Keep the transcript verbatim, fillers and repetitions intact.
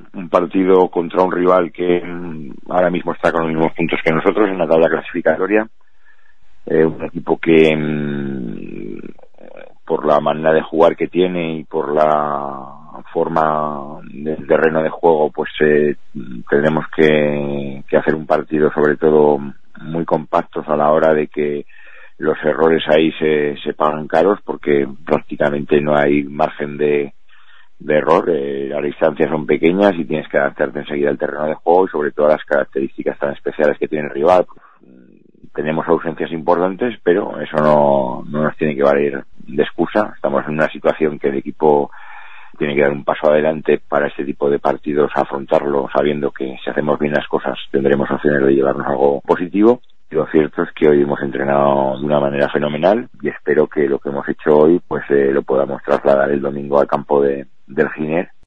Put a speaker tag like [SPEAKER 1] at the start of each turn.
[SPEAKER 1] un partido contra un rival que ahora mismo está con los mismos puntos que nosotros en la tabla clasificatoria, eh, un equipo que mmm, por la manera de jugar que tiene y por la forma del terreno de juego, pues eh, tendremos que, que hacer un partido sobre todo muy compactos a la hora de que los errores ahí se, se pagan caros, porque prácticamente no hay margen de, de error, eh, las distancias son pequeñas y tienes que adaptarte enseguida al terreno de juego y sobre todo a las características tan especiales que tiene el rival. Tenemos ausencias importantes, pero eso no, no nos tiene que valer de excusa. Estamos en una situación que el equipo tiene que dar un paso adelante para este tipo de partidos, afrontarlo sabiendo que si hacemos bien las cosas tendremos opciones de llevarnos algo positivo. Y lo cierto es que hoy hemos entrenado de una manera fenomenal y espero que lo que hemos hecho hoy pues eh, lo podamos trasladar el domingo al campo de, del Giner.